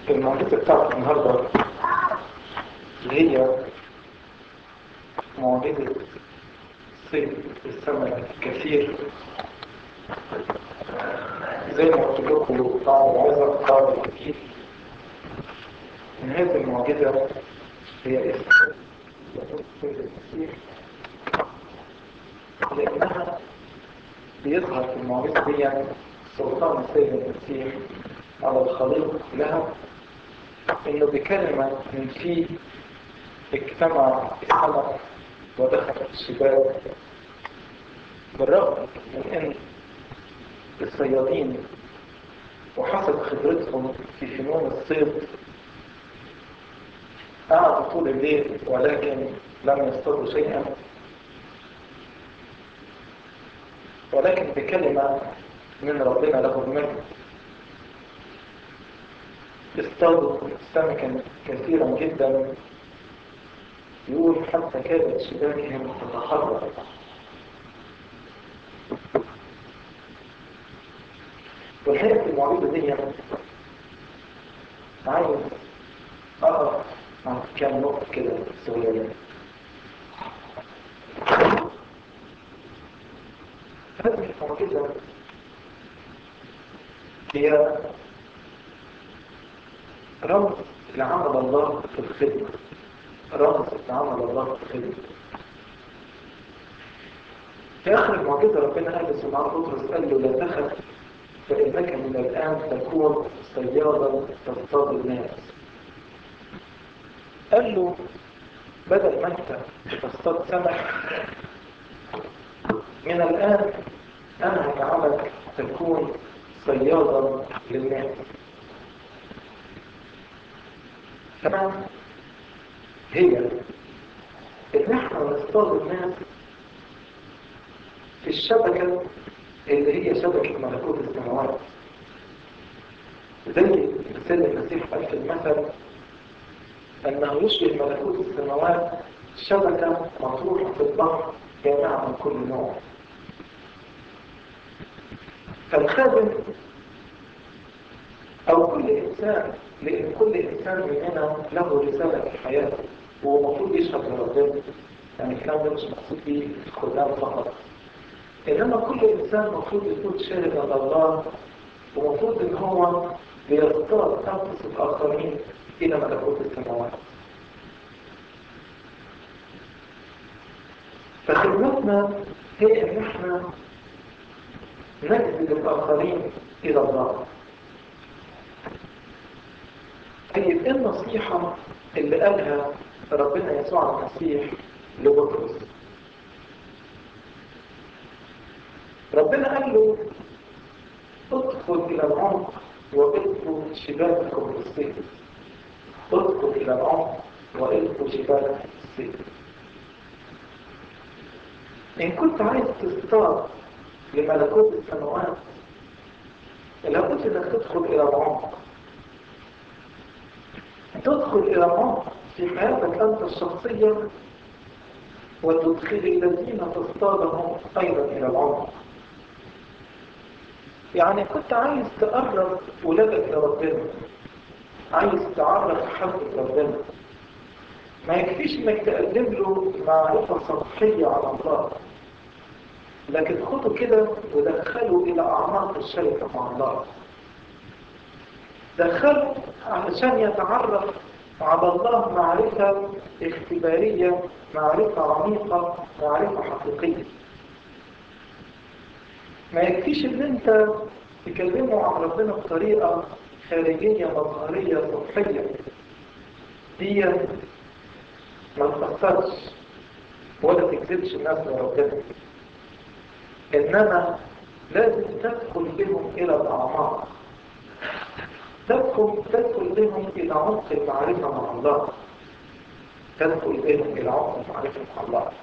المعجزة بتاعت النهاردة اللي هي معجزة صيد السمك الكثير، زي ما قلت لكم بعد العظة بعد الكثير، إن هذه المعجزة هي اسم صيد الكثير، لأنها بيظهر في المعجزة دي سلطان صيد الكثير على الخليق لها، إنه بكلمة من فيه اجتمع السمك ودخل الشباك، بالرغم من أن الصيادين وحسب خبرتهم في فنون الصيد قعدوا طول الليل ولكن لم يصطادوا شيئا، ولكن بكلمة من ربنا له المجد اصطادوا سمكا كثيرا جدا، يقول حتى كادت شباكهم تتحرك. والحقيقة المعجزة دي عايز أقرأ عن كام نقطة كده صغيرة. هذه المعجزة هي رمز لعمل الله في الخدمة، رمز لعمل الله في الخدمة. في آخر المعجزة ربنا قال لسمعان بطرس، قال له لا تخف فإنك من الآن تكون صيادا تصطاد الناس. قال له بدل ما أنت تصطاد سمك، من الآن أنا هجعلك تكون صيادا للناس. كمان هي إن إحنا نصطاد الناس في الشبكة اللي هي شبكة ملكوت السماوات، زي مثال المسيح قال في المثل أنه يشبه ملكوت السماوات شبكة مطروحة في البحر جامعة من كل نوع. فالخادم أو كل إنسان، لأن كل إنسان مننا له رسالة في حياته وهو المفروض يشهد لربنا، يعني الكلام ده مش مقصود بيه الخدام فقط، إنما كل إنسان المفروض يكون شاهد لله، ومفروض إن هو بيختار أنفس الآخرين إلى ملكوت السماوات. فخدمتنا هي إن إحنا نجذب الآخرين إلى الله. طيب إيه النصيحة اللي قالها ربنا يسوع المسيح لبطرس؟ ربنا قال له ادخل إلى العمق وإلقوا شباككم بالصيد. ادخل إلى العمق وإلقوا شباككم بالصيد. إن كنت عايز تصطاد لملكوت السماوات لابد إنك تدخل إلى العمق، تدخل إلى العمق في حياتك أنت الشخصية، وتدخل الذين تصطادهم أيضا إلى العمق. يعني كنت عايز تقرب ولادك لربنا، عايز تعرف حد ربنا، ما يكفيش انك تقدم له معرفة سطحية على الله، لكن خده كده ودخله إلى أعماق الشركة مع الله. دخله علشان يتعرف على الله معرفة اختبارية، معرفة عميقة، معرفة حقيقية. ما يكفيش ان انت تكلمه عن ربنا بطريقة خارجية مظهرية سطحية، دي ما تأثرش ولا تكذبش الناس لربنا، إنما لازم تدخل بهم إلى الأعماق، تدخل بهم إلى عمق المعرفة مع الله، تدخل بهم إلى عمق المعرفة مع الله.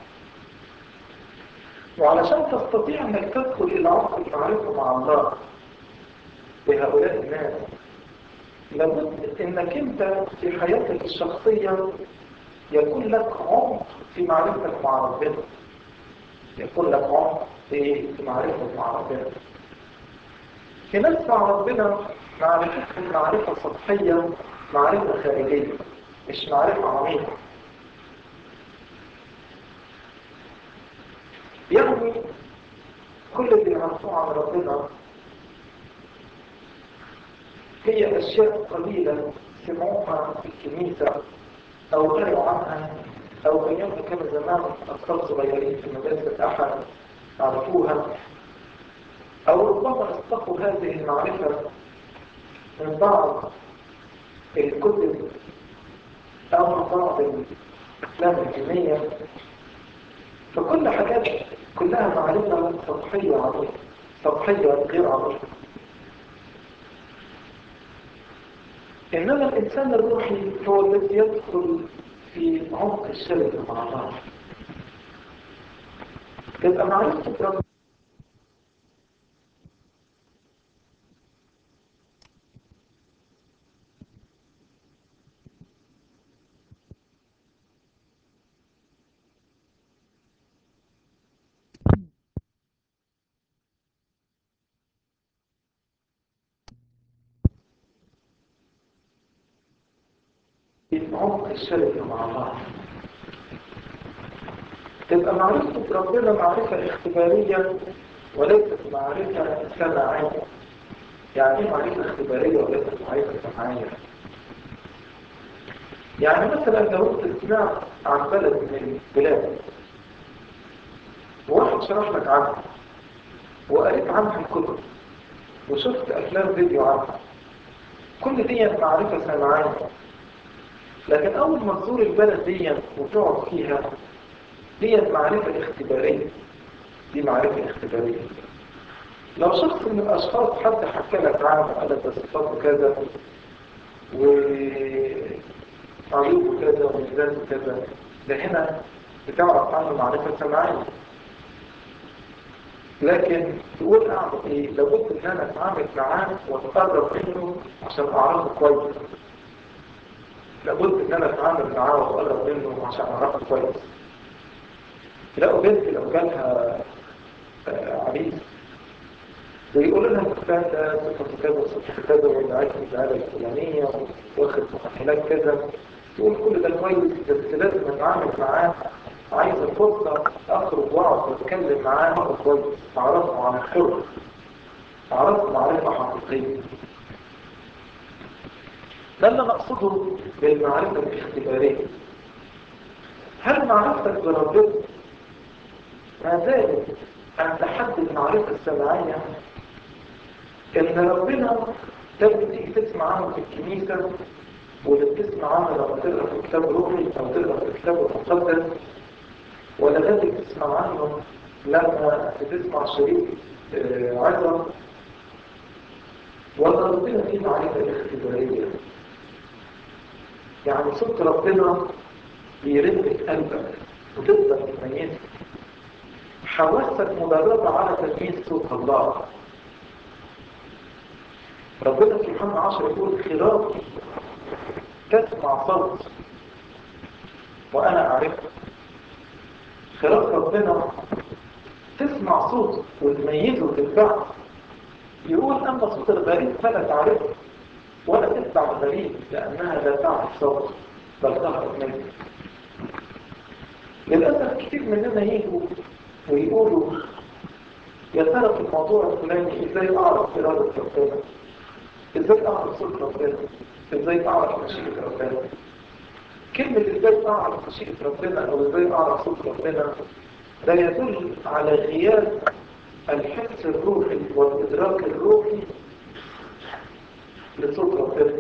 وعلشان تستطيع أنك تدخل إلى عمق المعرفة مع الله بهؤلاء الناس، لابد أنك أنت في حياتك الشخصية يكون لك عمق في معرفتك مع ربنا، يكون لك عمق في معرفتك مع ربنا. في ناس مع ربنا معرفتهم معرفة سطحية، معرفة خارجية، مش معرفة عميقة. يعني كل اللي يعرفوه عن ربنا هي أشياء قليلة سمعوها في الكنيسة أو قرأوا عنها، أو أيام كانوا زمان أطفال صغيرين في مدرسة الأحد عرفوها، أو ربما استقوا هذه المعرفة من بعض الكتب أو من بعض الأفلام الدينية. فكل حاجات كلها معرفة سطحية عميقة، سطحية غير عميقة. إنما الإنسان الروحي هو الذي يدخل في عمق الشركة مع الله. تبقى معرفة ربنا في عمق الشركة مع الله. تبقى معرفة ربنا معرفة اختبارية وليست معرفة سماعية. يعني ايه معرفة اختبارية وليست معرفة سماعية؟ يعني مثلا لو انت سمعت عن بلد من البلاد وواحد شرح لك عنها وقريت عنها الكتب وشفت افلام فيديو عنها، كل دي معرفة سماعية. لكن اول ما تزور البلد دي وتقعد فيها دي معرفة اختبارية. دي معرفة اختبارية. لو شخص من الاشخاص حد حكى لك عنه وقال لك صفاته كذا وعيوبه كذا وميزاته كذا، ده هنا بتعرف عنه معرفة سماعية. لكن تقول اعمل ايه لو قلت ان انا اتعامل معاه واتقرب منه عشان اعرفه كويس؟ لو قلت ان انا اتعامل معاه واتقرب منه عشان اعرفه كويس، لو بنت لو جالها عريس ويقول لها الفلان ده صفته كذا وصفته كذا واللي عايز العاده الفلانيه واخد مؤهلات كذا، تقول كل ده كويس بس لازم اتعامل معاه، عايز فرصه اخرج واقعد واتكلم معاه كويس، اعرفه عن الحر، اعرفه معرفه حقيقيه. ده اللي نقصده بالمعرفه الاختباريه. هل معرفتك بربنا ما زالت عند حد المعرفه السماعيه؟ إن ربنا ده بتيجي تسمع عنه في الكنيسة ولا بتسمع عنه لما تقرأ في كتاب روحي أو تقرأ في كتاب المقدس، ولا ده بتسمع عنه لما بتسمع شريط عظة، ولا ربنا فيه معرفة اختبارية؟ يعني صوت ربنا بيرد في قلبك وتقدر تميزه. حواسك مدربة على تمييز صوت الله. ربنا في يوحنا 10 يقول خرافي تسمع صوت وأنا أعرفه. خراف ربنا تسمع صوته وتميزه وتتبعه. يقول أما صوت الغريب فلا تعرفه ولا تتبع الغريب لأنها لا تعرف صوته بل تهرب منه. للأسف كتير مننا يجوا ويقولوا يا ترى في الموضوع الفلاني ازاي أعرف إرادة ربنا؟ ازاي أعرف صوت ربنا؟ ازاي أعرف مشيئة ربنا؟ كلمة ازاي أعرف مشيئة ربنا أو ازاي أعرف صوت ربنا ده يدل على غياب الحس الروحي والإدراك الروحي لصوت ربنا.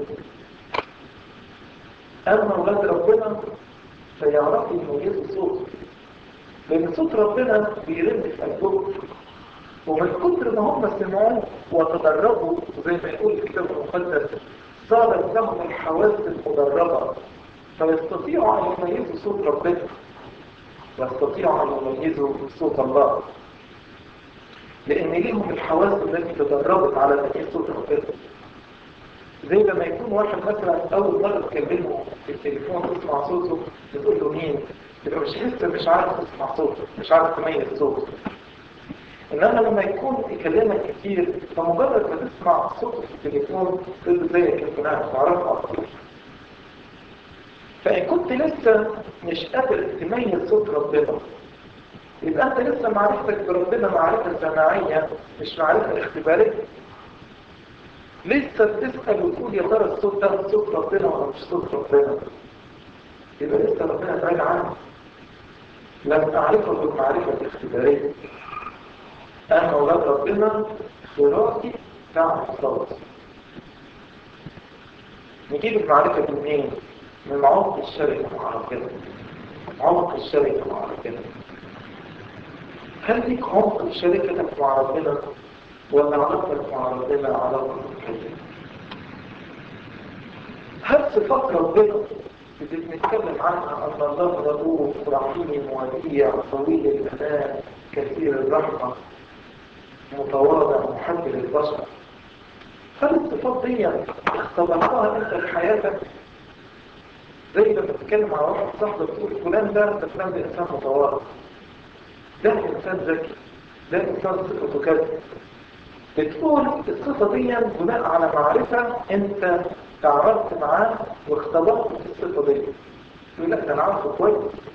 أما أولاد ربنا فيعرفوا يميزوا صوته، لأن صوت ربنا بيرن في قلبهم، ومن كتر ما هم سمعوه وتدربوا زي ما يقول الكتاب المقدس صارت لهم الحواس المدربة، فيستطيعوا أن يميزوا صوت ربنا ويستطيعوا أن يميزوا صوت الله، لأن ليهم الحواس التي تدربت على تمييز صوت ربنا. زي لما يكون واحد مثلا أول مرة تكلمه في التليفون تسمع صوته تقول له مين؟ تبقى مش لسه مش عارف تسمع صوته، مش عارف تميز صوته. إنما لما يكون يكلمك كتير فمجرد ما تسمع صوته في التليفون تقول زيك يا فلان تعرفه على طول. فإن كنت لسه مش قادر تميز صوت ربنا يبقى أنت لسه معرفتك بربنا معرفة سماعية مش معرفة اختبارية. لسه بتسأل وتقول يا ترى الصوت ده صوت ربنا ولا مش صوت ربنا، يبقى لسه ربنا بعيد عنك. لم أعرفه بالمعرفة الاختبارية. أنا أولاد ربنا في راسي تعمل صوت. نجيب المعرفة دي منين؟ من عمق الشركة مع ربنا. عمق الشركة مع ربنا. هل ليك عمق شركتك مع ربنا ولا علاقتك مع ربنا علاقة متكلمة؟ هل صفات ربنا بنتكلم عنها أن الله رؤوف رحيم وديع طويل الأنام كثير الرحمة متواضع محب للبشر، هل الصفات دي اختبرتها أنت في حياتك؟ زي لما بتتكلم على واحد صاحبك تقول فلان ده إنسان متواضع، ده إنسان ذكي، ده إنسان صفته كذا. بتقول الصفة دي بناء على معرفة أنت تعرفت معاه واختبرت في الصفة دي. يقول لك ده أنا عارفه كويس.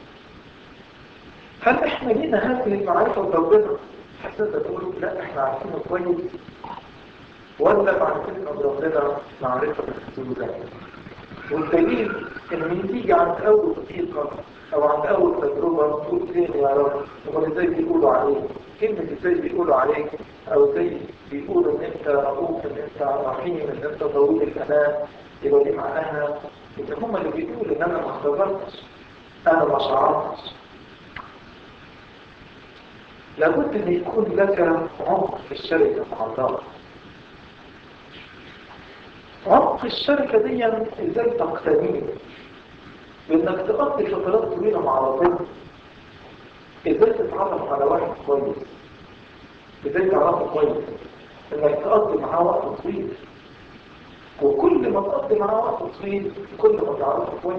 هل إحنا لينا هذه المعرفة بربنا حتى تقول لا إحنا عارفينه كويس، ولا معرفتنا بربنا معرفة محدودة؟ والدليل إن تيجي عند أول دقيقة أو عند أول تجربة تقول فين يا رب؟ هو إزاي بيقولوا عليك؟ كلمة إزاي بيقولوا عليك أو إزاي بيقولوا إن أنت رؤوف، إن أنت رحيم، إن أنت طويل الأنام، يبقى دي معناها إن هم اللي بيقولوا إن أنا ما اختبرتش، أنا ما شعرتش. لابد أن يكون لك عمق في الشركة مع الله. عمق الشركة دي إزاي تقتنيه؟ بإنك تقضي فترات طويلة مع ربنا. إزاي تتعرف على واحد كويس؟ إزاي تعرفه كويس؟ إنك تقضي معاه وقت طويل. وكل ما تقضي معاه وقت طويل كل ما تعرفه كويس.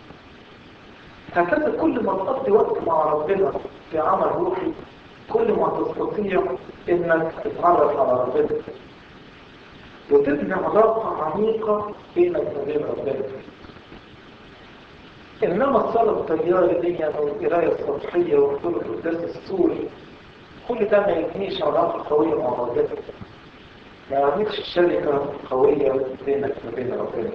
هكذا كل ما تقضي وقت مع ربنا في عمل روحي كل ما تستطيع إنك تتعرف على ربنا وتبني علاقة عميقة بينك وبين ربنا. إنما الصلاة الطيارة دي والقراية السطحية والدخول القداس السوري كل ده ما يبنيش علاقة قوية مع ربنا، ما يعملش شركة قوية بينك وبين ربنا.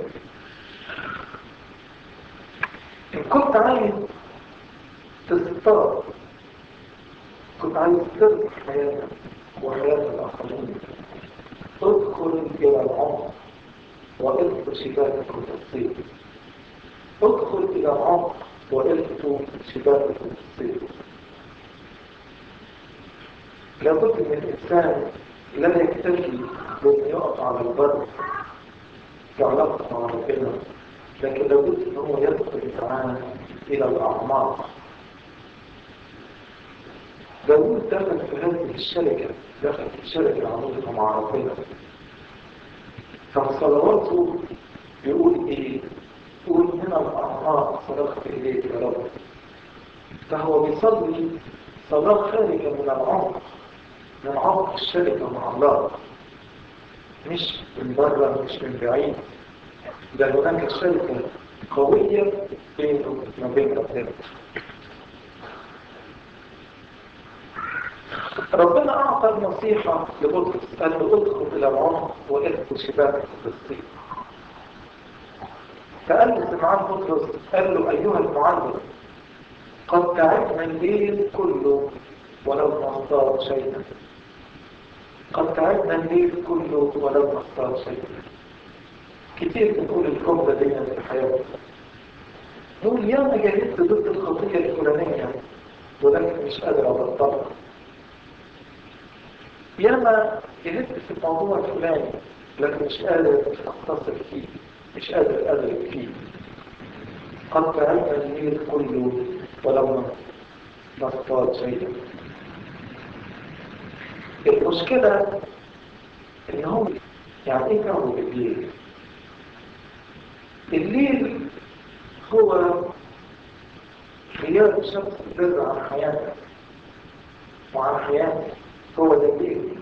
إن كنت عايز تصطاد، كنت عايز تربح حياتك وحياة الآخرين، ادخل إلى العمق وإلقوا شباكك وتصيد. ادخل إلى العمق وإلقوا شباكك وتصيد. لابد من الإنسان لا يكتفي بأن يقف على البر في علاقة مع ربنا، لكن لابد أن هو يدخل معاه إلى الأعماق. داود دخل في هذه الشركة، دخل في شركة عميقة مع ربنا. فصلواته يقول إيه؟ يقول من الأعماق صرخت إليك يا رب. فهو بيصلي صلاة خارجة من العمق، من عمق الشركة مع الله، مش من بره، مش من بعيد. ده هناك شركة قوية بينه وبين ربنا. ربنا أعطى النصيحة لبطرس قال له ادخل إلى العمق وإلقوا شباكك بالصيد. فقال له سمعان بطرس قال له أيها المعلم قد تعبنا الليل كله ولو ما اصطاد شيئا. قد تعبنا الليل كله ولو ما اصطاد شيئا. كتير بنقول الجملة دي في الحياة، نقول ياما جاهدت ضد الخطية الفلانية ولكن مش قادر أبطلها. ياما جاهدت في الموضوع الفلاني لكن مش قادر أتصل فيه، مش قادر أدرك فيه. قد تعبنا الليل كله ولو ما اصطاد شيئا. المشكلة إن هو يعني إيه تعبوا بالليل؟ الليل هو غياب الشمس البر عن حياتك وعن حياتك. هو ده الليل.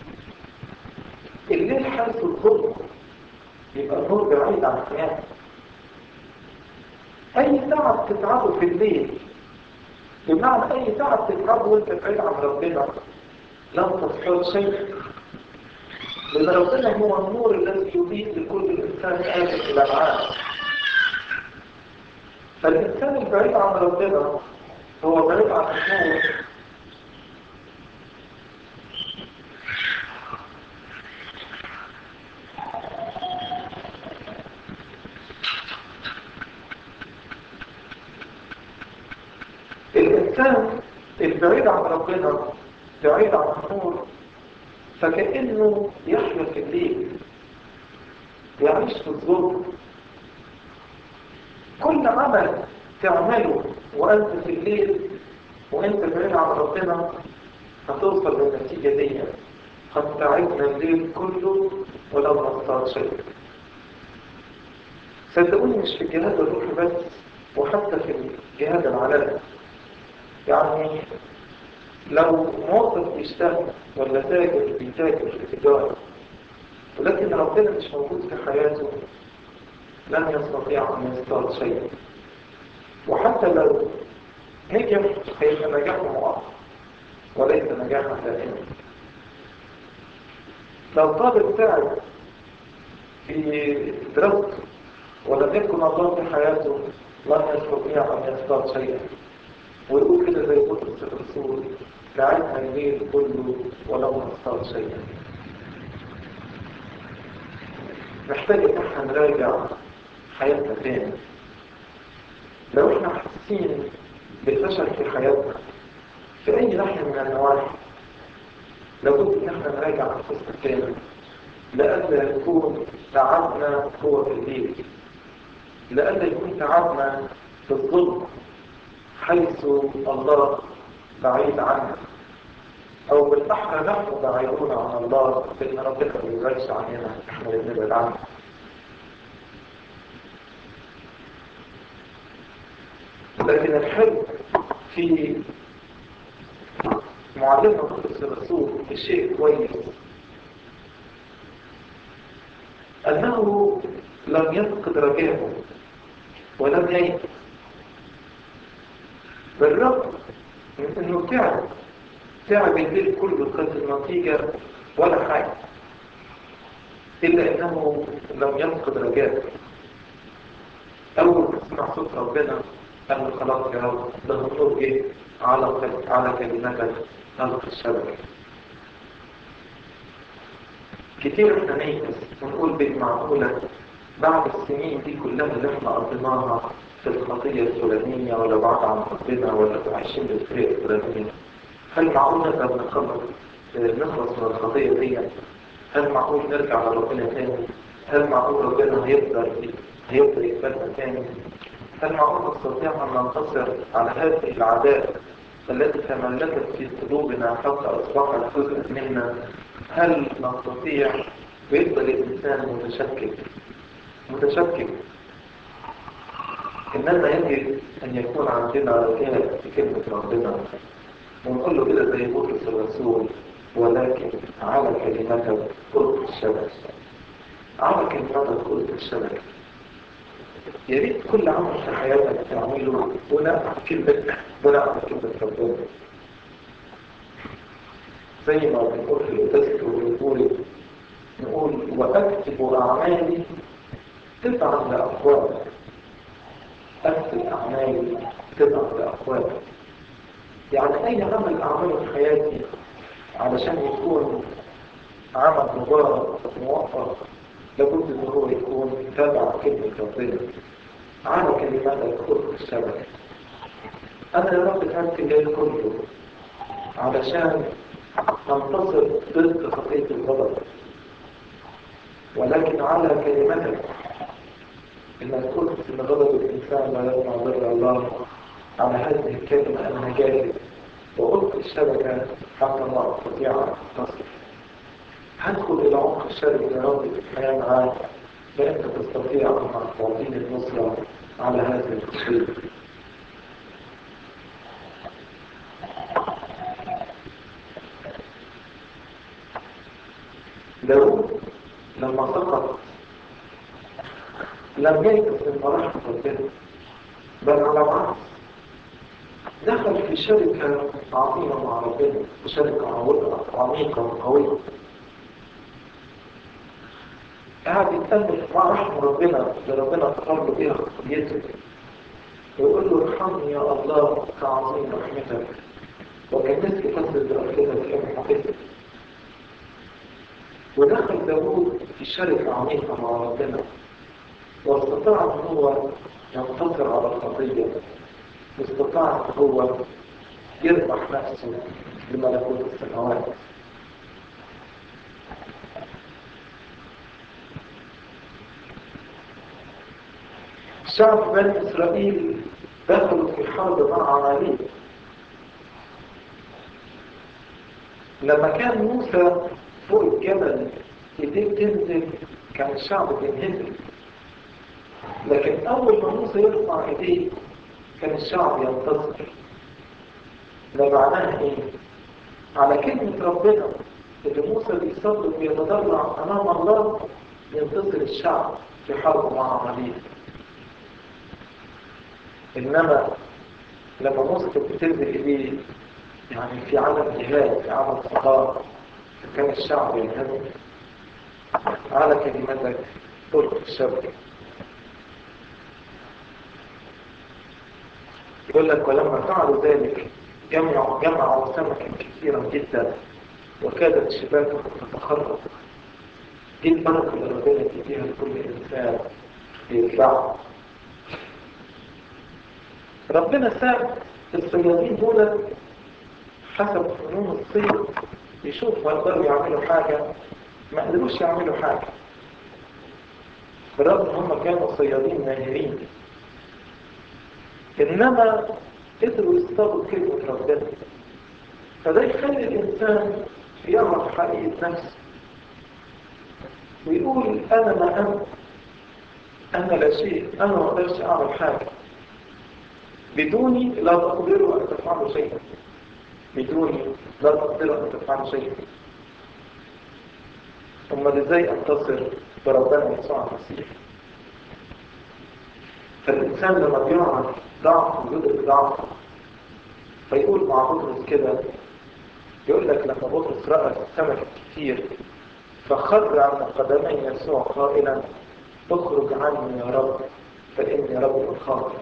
الليل حيث الظلم يبقى النور بعيد عن حياتك. أي تعب تتعبه في الليل، بمعنى أي تعب تتعبه وأنت بعيد عن ربنا، لن تصحر شيء، لأن ربنا هو النور الذي يضيء لكل إنسان آمن إلى العالم. فالإنسان البعيد عن ربنا هو بعيد عن النور. الإنسان البعيد عن ربنا بعيد عن النور، فكأنه يحيا في الليل، يعيش في الظلم. كل عمل تعمله وأنت في الليل وأنت بعيد عن ربنا هتوصل للنتيجة دي. قد تعبنا الليل كله ولم نصطاد شيء. صدقوني مش في الجهاد الروحي بس، وحتى في الجهاد العالمي. يعني لو موظف بيشتغل ولا تاجر بيتاجر في التجارة ولكن ربنا مش موجود في حياته، لن يستطيع أن يصطاد شيء. وحتى لو نجح هيبقى نجاح مؤقت وليس نجاحا دائما. لو طالب تعب في دراسته ولم يكن الله في حياته، لن يستطيع أن يصطاد شيئا. ويقول كده زي بطرس الرسول: تعبنا الليل كله ولم نصطاد شيئا. محتاج ان احنا نراجع حياتنا تاني. لو احنا حاسين بالفشل في حياتنا في اي ناحية من النواحي، لابد ان احنا نراجع انفسنا تاني، لألا يكون تعبنا هو في الليل، لألا يكون تعبنا في الظلم حيث الله بعيد عنه، أو بالأحرى نحن بعيدون عن الله، لأن ربنا ما بيبعدش عننا، احنا اللي بنبعد عنه. لكن الحلو في معلمنا بطرس الرسول الشيء كويس أنه لم يفقد رجاءه ولم ييأس، بالرغم من أنه تعب الليل كله كانت النتيجة ولا حاجة، إلا أنه لم يفقد رجاءه. أول ما سمع صوت ربنا قال له: خلاص يا رب، ده النور جه على كلمتك ألقي الشبكة. كتير احنا نيأس ونقول بالمعقولة بعد السنين دي كلها اللي احنا قضيناها في الخطية الفلانية ولا بعد عن ربنا ولا عايشين بالطريقة الفلانية، هل معقول نقدر نخلص من الخطية دي؟ هل معقول نرجع لربنا تاني؟ هل معقول ربنا هيقدر يقبلنا تاني؟ هل معقول نستطيع أن ننتصر على هذه العادات التي تملكت في قلوبنا حتى أصبحت جزء منا؟ هل نستطيع؟ ويفضل الإنسان متشكك. إنما يجب أن يكون عندنا رجاء في كلمة ربنا، ونقول له كده زي بطرس الرسول: ولكن على كلمتك ألقي الشبكة. على كلمتك ألقي الشبكة. يا ريت كل عمل في حياتك تعمله بناء على كلمة ربنا. زي ما بنقول في القداس نقول: وأكتب أعمالي تبعا لأقوالك. أكتب أعمالي تبعا لأقوالك. يعني أي عمل أعمله في حياتي علشان يكون عمل مبارك موفق، لابد ان هو يكون تابع كلمة ربنا. على كلماتك ألقي الشبكة. أنا يا رب تعبت الليل كله علشان أنتصر ضد خطية الغضب، ولكن على كلمتك إنك قلت إن غضب الإنسان لا يصنع ضر الله. على هذه الكلمة أنا هجاهد وألقي الشبكة حتى لا أستطيع أن أنتصر. هدخل إلى عمق الشركة يا رب في الحياة معاك، فأنت تستطيع أن تعطيني النصرة على هذه التصوير. لم ييأس من مراحل ربنا، بل على العكس دخل في شركة عظيمة مع ربنا، وشركة عميقة وقوية. قاعد يتأمل مع رحمة ربنا اللي ربنا قرر بيها خطيته، ويقول له ارحمني يا الله كعظيم رحمتك، وكنسك كثرة رحمتك يا محبتك. ودخل داوود في شركة عميقة مع ربنا، واستطاع ان هو ينتصر على الخطية، واستطاع ان هو يربح نفسه لملكوت السماوات. شعب بني إسرائيل دخلوا في حرب مع عماليق. لما كان موسى فوق الجبل ايديه تنزل كان الشعب بينهزم، لكن أول ما موسى يرفع ايديه كان الشعب ينتصر. ده معناه ايه؟ على كلمة ربنا اللي موسى بيصلي ويتضرع أمام الله ينتصر الشعب في حرب مع عماليق. إنما لما موسى كانت بتنزل إيديه يعني في عدم جهاد، في عدم صلاة، كان الشعب ينهزم. على كلمتك تلقي الشبكة. يقول لك ولما فعلوا ذلك جمعوا سمكا كثيرا جدا وكادت شباكهم تتخرج. دي البركة اللي ربنا يديها لكل إنسان يتبعه. ربنا ساب الصيادين دول حسب فنون الصيد يشوفوا يقدروا يعملوا حاجة، ما قدروش يعملوا حاجة برغم ان هم كانوا صيادين ماهرين، انما قدروا يصطادوا كلمة ربنا. فده يخلي الانسان يعرف حقيقة نفسه ويقول انا ما انا لا شيء، انا ما اقدرش اعمل حاجة، بدوني لا تقدروا ان تفعلوا شيئا، بدوني لا تقدروا ان تفعلوا شيئا. ثم ازاي انتصر بربنا يسوع المسيح؟ فالإنسان لما بيعرف ضعف وجود ضعف فيقول مع بطرس كده، يقول لك لما بطرس رأى السمك كتير فخر عن قدمي يسوع قائلا اخرج عني يا رب فإني رب خاطئ.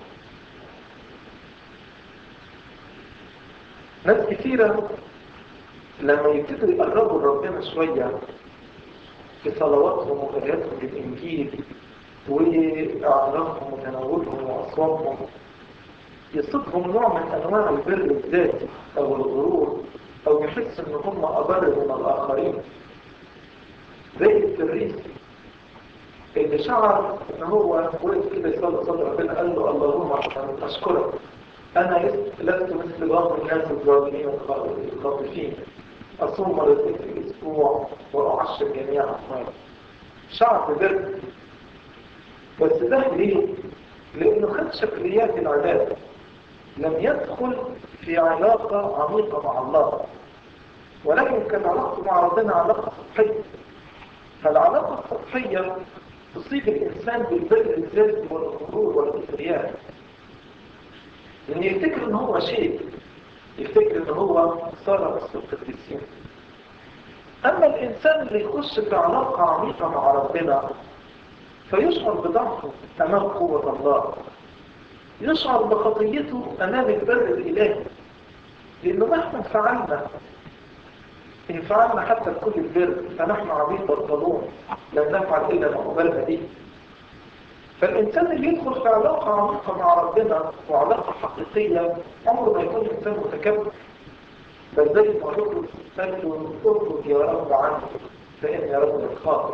ناس كثيرة لما يبتدوا يقربوا لربنا شوية في صلواتهم وقراءتهم للإنجيل وأعمالهم وتناولهم وأصواتهم يصيبهم نوع من أنواع البر الذاتي أو الغرور، أو يحس إن هم أبر من الآخرين. زي الفريسي اللي شعر إن هو وقت كده يصلي صلى ربنا قال له اللهم أشكرك أنا لست مثل بعض الناس الظالمين الخاطفين، أصوم مرتين في الأسبوع وأعشر جميع أعمالي. شعر ببر، بس ده ليه؟ لأنه خد شكليات العبادة، لم يدخل في علاقة عميقة مع الله، ولكن كانت علاقته مع ربنا علاقة سطحية. فالعلاقة السطحية تصيب الإنسان بالبر الذاتي والغرور والكبرياء، لأن يفتكر إن هو شيء، يفتكر إن هو صار وسط القديسين. أما الإنسان اللي يخش في علاقة عميقة مع ربنا فيشعر بضعفه أمام قوة الله، يشعر بخطيته أمام البر الإلهي، لأنه مهما فعلنا إن فعلنا حتى كل البر فنحن عبيد بطلون لن نفعل إلا ما أمرنا به. فالإنسان اللي يدخل في علاقة عميقة مع ربنا وعلاقة حقيقية عمره ما يكون إنسان متكبر، بل زي ما يقول قال اخرج يا رب عني فإني يا رب الخاطئ.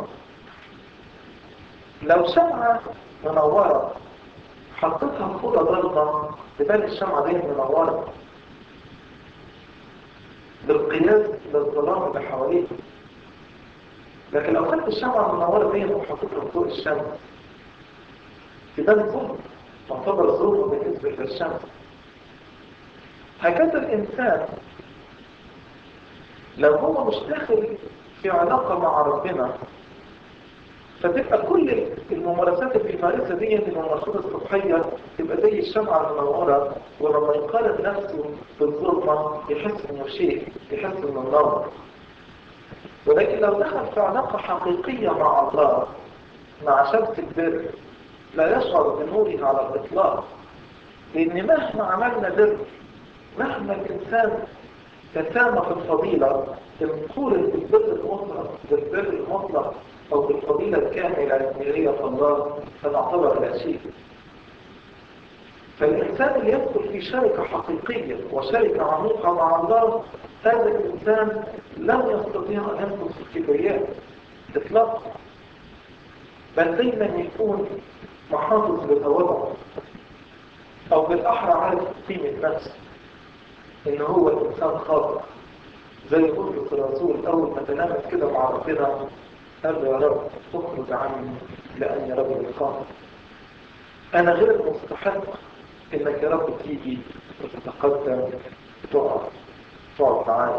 لو شمعة منورة حطيتها في أوضة ضلمة تبان الشمعة دي منورة بالقياس للظلام اللي حواليها، لكن لو خدت الشمعة المنورة دي وحطيتها فوق الشمس تبان ظلم، تعتبر ظلم بالنسبة للشمس. هكذا الإنسان لو هو مش داخل في علاقة مع ربنا فتبقى كل الممارسات اللي بيمارسها دي الممارسات الصبحية تبقى زي الشمعة المنورة، ولما يقارن نفسه بالظلمة يحس انه شيء، يحس انه نور. ولكن لو دخل في علاقة حقيقية مع الله، مع شمس البر، لا يشعر بنوره على الإطلاق. لأن مهما عملنا بر، مهما الإنسان تسامى في الفضيلة، تنقل بالبر المطلق، بالبر المطلق أو بالفضيلة الكاملة اللي هي الله، فنعتبر لا شيء. فالإنسان اللي يدخل في شركة حقيقية وشركة عميقة مع الله، هذا الإنسان لن يستطيع أن يدخل في الكبرياء إطلاقا، بل دايما يكون محافظ بتواضع، أو بالأحرى عارف قيمة نفسه، إن هو الإنسان خاطئ. زي بطرس الرسول أول ما تنامت كده مع ربنا قال له يا رب اخرج عني لأني رجل خاطئ، أنا غير مستحق إنك يا رب تيجي وتتقدم تقعد معايا.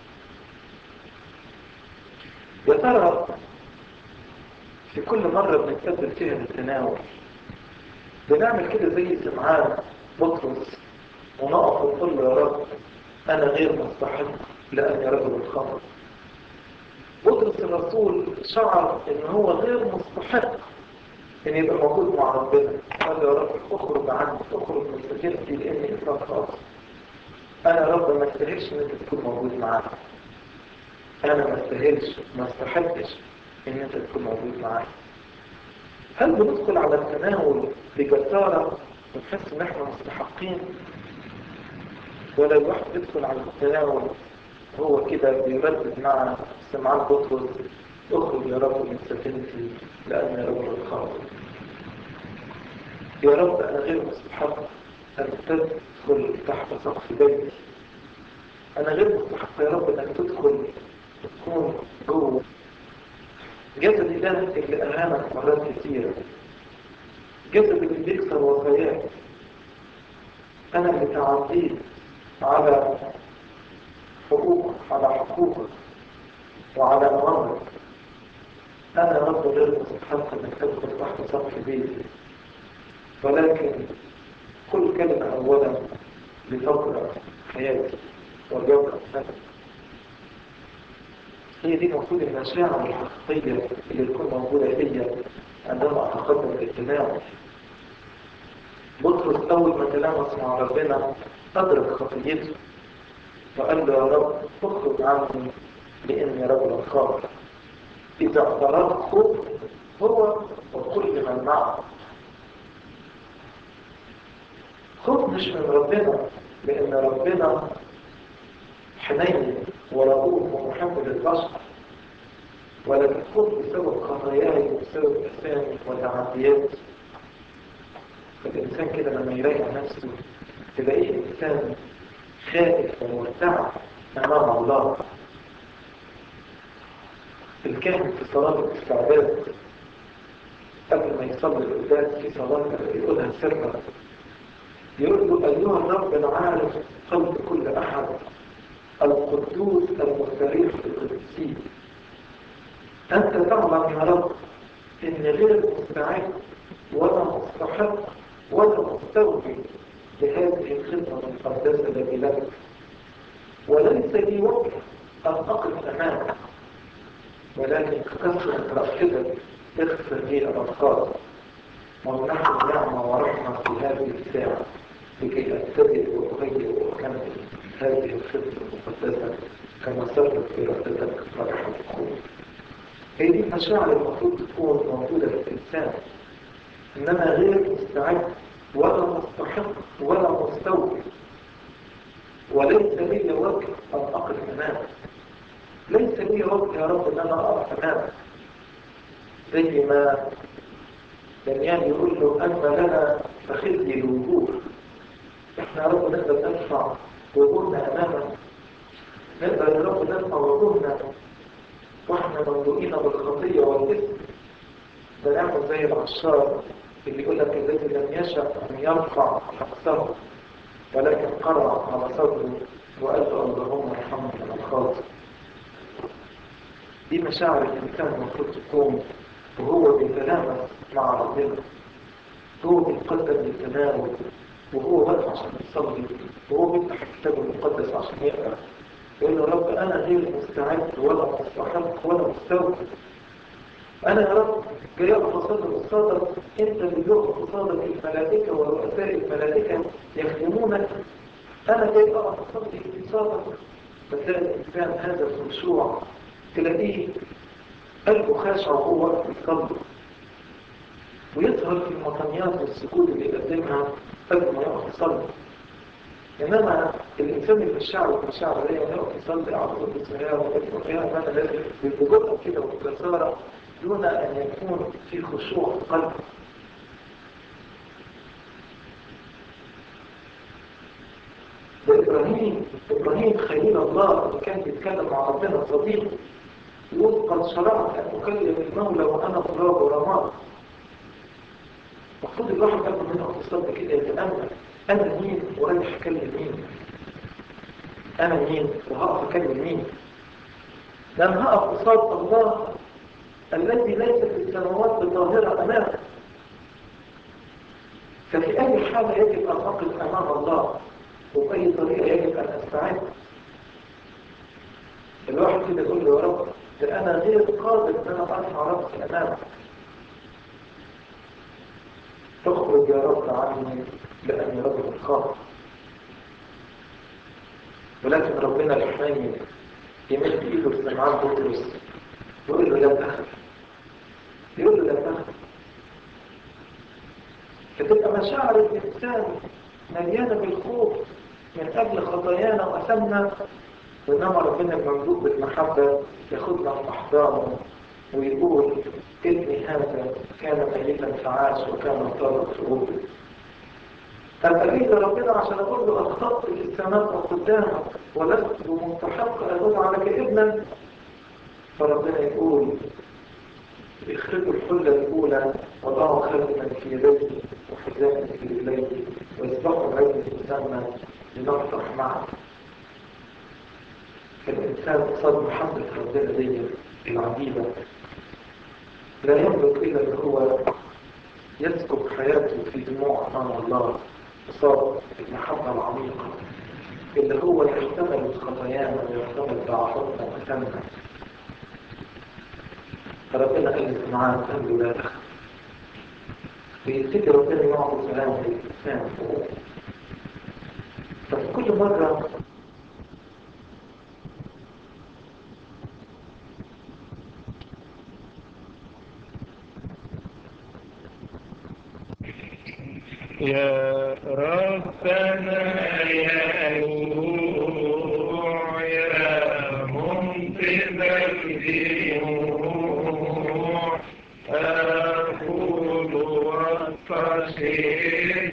يا ترى في كل مرة بنتقدم فيها للتناول بنعمل كده زي سمعان بطرس ونقف ونقول له يا رب أنا غير مستحق لأني رجل خاطئ؟ بطرس الرسول شعر إن هو غير مستحق إن يبقى موجود مع ربنا، قال له يا رب اخرج عني، اخرج من سجنتي لأني إنسان خاطئ. أنا يا رب ما استاهلش إن أنت تكون موجود معايا، أنا ما استاهلش، ما استحقش إن أنت تكون موجود معايا. هل بندخل على التناول بجسارة ونحس إن إحنا مستحقين، ولا الواحد يدخل على التناول هو كده بيردد مع سمعان بطرس اخرج يا رب من سفينتي لأني رجل خاطئ؟ يا رب أنا غير مستحق أن تدخل تحت سقف بيتي، أنا غير مستحق يا رب أنك تدخل تكون جوه جسدي ده اللي أهانك مرات كتيرة، جسدي اللي بيكسر وصاياك، أنا اللي تعديت على حقوقك وعلى أمرك. أنا رب غير مستحق أنك تدخل تحت سقف بيتي، ولكن كل كلمة أولا لتقرأ حياتي وجبرة سنة. هي دي المفروض المشاعر الحقيقية اللي تكون موجودة فيا عندما أتقدم للتناول. بطرس أول ما تلامس مع ربنا أدرك خطيته وقال له يا رب اخرج عني لأني رجل خاطئ. إذا اعترضته هو وكل من معه، خوف مش من ربنا لأن ربنا حنين ورؤوف ومحب للبشر، ولكن خوف بسبب خطاياي وبسبب إحساني وتعدياتي. فالإنسان كده لما يراجع نفسه تلاقيه إنسان خائف ومرتعب أمام الله. الكاهن في صلاة الاستعداد قبل ما يصلي القداس في صلاة يقولها سرا، يقول له أيها الرب العارف قلب كل أحد القدوس المستريح القدسي، أنت تعلم يا رب إني غير مستعد ولا مستحق ولا مستوفي لهذه الخدمة المقدسة التي لك، وليس لي وقت أن أقف أمامك، ولكن كثرة رأفتك تغفر لي الأخطاء ومنحني نعمة ورحمة في هذه الساعة لكي أبتدئ وأغير وأكمل هذه الخدمة المقدسة كما سرت في رأفتك فرحة القلوب. هي دي المشاعر المفروض تكون موجودة في الإنسان، إن أنا غير مستعد ولا مستحق ولا مستوفي، وليس لي وجه أن أقف أمامك، ليس لي وجه يا رب أن أنا أقف أمامك. زي ما دانيال يقول له أنت لنا فخذني الوجوه، إحنا يا رب نقدر نرفع وجوهنا أمامك، نقدر يا رب نرفع وجوهنا وإحنا مملوئين بالخطية والإثم. ده نعمل زي العشار اللي يقول لك الذي لم يشأ أن يرفع رأسه ولكن قرأ على صدره وقال له اللهم ارحمني أنا الخاطئ. دي مشاعر الإنسان المفروض تكون وهو بيتلامس مع ربنا، هو بيتقدم للتناول، وهو واقف عشان يصلي، وهو بيفتح الكتاب المقدس عشان يقرأ، يقول له رب أنا غير مستعد ولا مستحق ولا مستوى. أنا يا رب جاي أقف قصادك، أنت اللي بيقف قصادك الملائكة ورؤساء الملائكة يخدمونك. أنا جاي أقف قصادك. فتلاقي الإنسان هذا الخشوع، تلاقيه قلبه خاشع وهو واقف يصلي، ويظهر في المطنيات والسجود اللي يقدمها قبل ما يقف يصلي. إنما الإنسان المشاعر والمشاعر اللي يقف يصلي على طول الصلاة ويقول فيها أنا لازم بجرأة كده وبجسارة دون أن يكون في خشوع في قلبه. إبراهيم خليل الله اللي كان بيتكلم مع ربنا صديق، يقول قد شرعت أن أكلم المولى وأنا تراب ورماد. المفروض الواحد قبل ما يقف يصلي كده يتأمل، أنا مين ورايح أكلم مين؟ أنا مين وهقف أكلم مين؟ لأن هقف قصاد الله الذي ليست السماوات بظاهرة أمامه. ففي أي حالة يجب أن أقف أمام الله، وبأي طريقة يجب أن أستعد. الواحد كده يقول له يا رب ده أنا غير قادر أن أنا أرفع رأسي أمامك، تخرج يا رب عني لأني رجل خاطئ. ولكن ربنا الحنين يمد إيده في سمعان بطرس يقول له لا تخف، يقول له لا تخف. فتبقى مشاعر الإنسان مليانة بالخوف من أجل خطايانا وأثمنا، وإنما ربنا المملوك بالمحبة ياخدنا في أحضانه ويقول ابني هذا كان ميتا فعاش وكان طارق في غربه. أريد ربنا عشان أقول له أخطأت في السماء وقدامك ولست بمستحق أن أجعلك ابنا. فربنا يقول اخرجوا الحلة الأولى وضعوا خاتما في يديه وحذاء في رجليه واسبقوا العيد المسمى لنفرح معه. فالإنسان قصاد محبة ربنا دي العجيبة لا يملك إلا أن هو يسكب حياته في دموع أمام الله قصاد المحبة العميقة اللي هو يحتمل خطايانا ويحتمل ضعفاتنا وأثمنا. فربنا قال معاه قال له لا تخف، ويبتدي ربنا يعطي سلام للإنسان. ففي كل مرة يا ربنا يا نور يا منقذ الدموع أقول واستشير